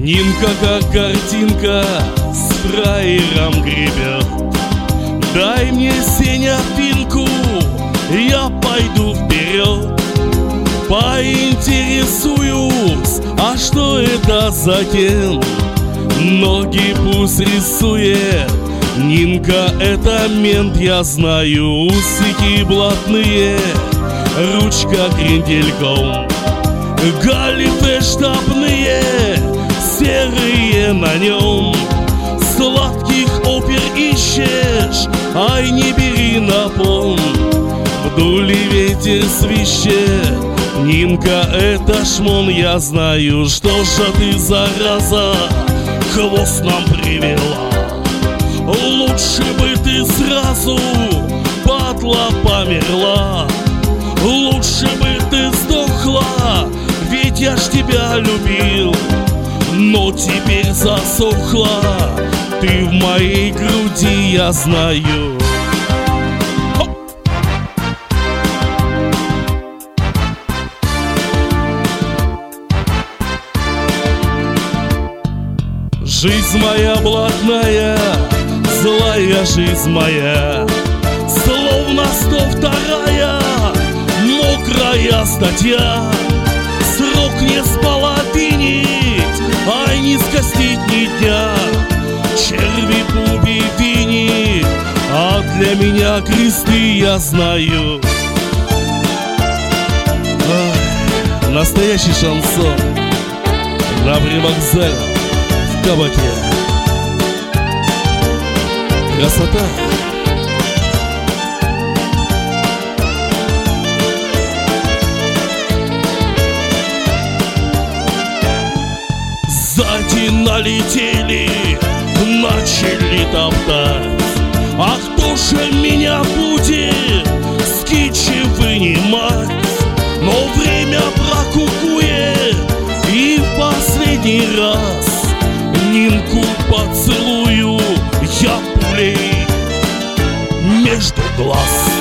Нинка как картинка с фраером гребет. Дай мне, Сеня, пинку, я пойду вперед. Поинтересуюсь, а что это за кен? Ноги пусть рисует. Нинка, это мент, я знаю. Усики блатные, ручка крендельком. Галифе штабные, серые на нем. Сладких опер ищешь, ай, не бери на пом. Вдули ветер свищет. Нинка, это шмон, я знаю. Что же ты, зараза, хвост нам привела? Лучше бы ты сразу, падла, померла. Лучше бы ты сдохла, ведь я ж тебя любил. Но теперь засохла ты в моей груди, я знаю. Жизнь моя блатная, злая жизнь моя, словно 102-я мокрая статья. Срок не споловинить, ай, не скостить ни дня. Черви пубивини, а для меня кресты, я знаю. Ай, настоящий шансон на привокзале, в кабаке. Красота. Сзади налетели, начали топтать. А кто же меня будет с кичи вынимать? Но время прокукует, и в последний раз Нинку поцелую я пулей между глаз.